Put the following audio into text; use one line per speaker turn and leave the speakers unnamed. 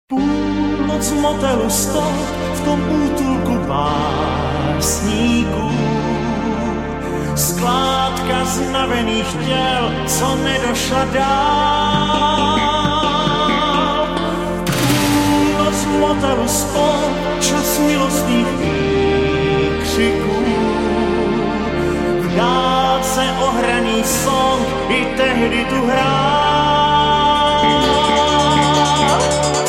Půlnoc v motelu stop, v tom útulku básníků. Skládka znavených těl, co nedošla dál. Půlnoc v motelu stop, čas milostných výkřiků. V dálce ohraný song i tehdy tu hrál.